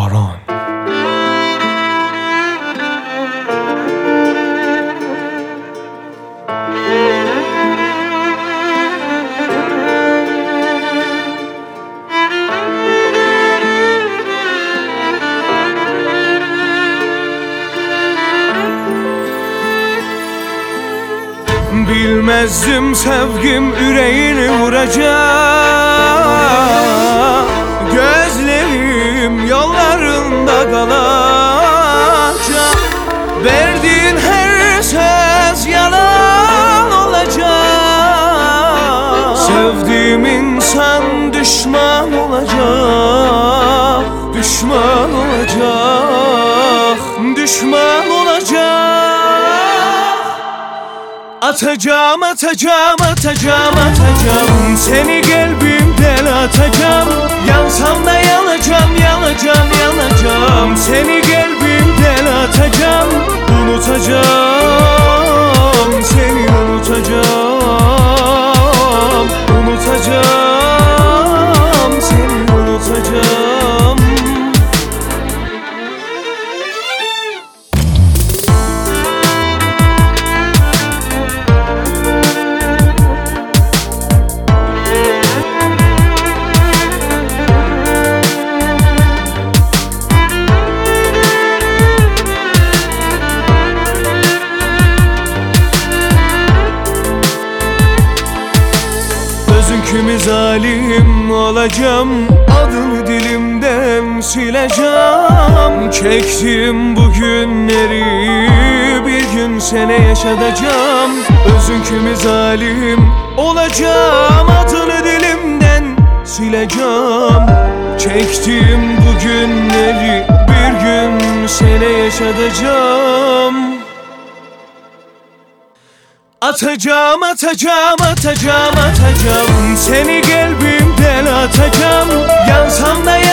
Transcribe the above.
Baron. Bilmezdim sevgim yüreğini vuracak, gözlerim yollarında kalacak. Verdiğin her söz yalan olacak. Sevdiğim insan düşman olacak, düşman olacak, düşman olacak. Atacağım, atacağım, atacağım, atacağım, seni kalbimden atacağım. Yansam da yanacağım, yanacağım, yanacağım, seni kalbimden atacağım. Unutacağım, seni unutacağım, unutacağım, seni unutacağım. Kimi zalim olacağım, adını dilimden sileceğim. Çektim bu günleri, bir gün sene yaşatacağım. Özün kimi zalim olacağım, adını dilimden sileceğim. Çektim bu günleri, bir gün sene yaşatacağım. Atacağım, atacağım, atacağım, atacağım, seni kalbimden atacağım. Yansam da